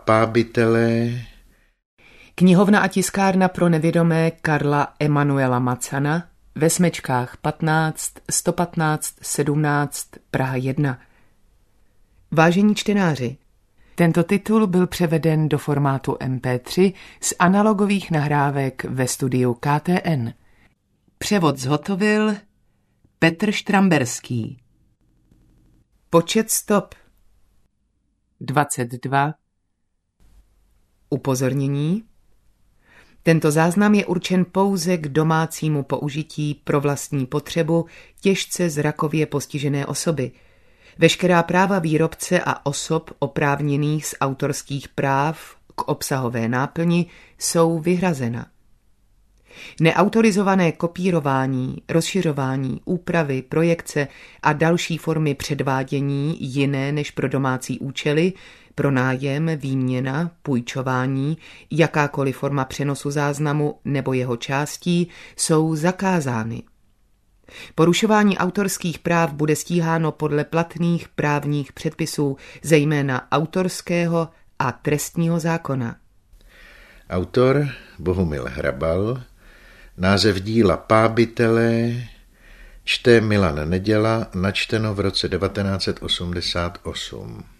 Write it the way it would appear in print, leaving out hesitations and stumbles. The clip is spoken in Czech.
pábitele. Knihovna a tiskárna pro nevědomé Karla Emanuela Macana ve Smečkách 15 115 17 Praha 1. Vážení čtenáři, tento titul byl převeden do formátu MP3 z analogových nahrávek ve studiu KTN. Převod zhotovil Petr Štramberský. Počet stop 22. Upozornění. Tento záznam je určen pouze k domácímu použití pro vlastní potřebu těžce zrakově postižené osoby. Veškerá práva výrobce a osob oprávněných z autorských práv k obsahové náplni jsou vyhrazena. Neautorizované kopírování, rozšiřování, úpravy, projekce a další formy předvádění jiné než pro domácí účely, pronájem, výměna, půjčování, jakákoliv forma přenosu záznamu nebo jeho částí jsou zakázány. Porušování autorských práv bude stíháno podle platných právních předpisů, zejména autorského a trestního zákona. Autor Bohumil Hrabal. Název díla Pábitele čte Milan Neděla, načteno v roce 1988.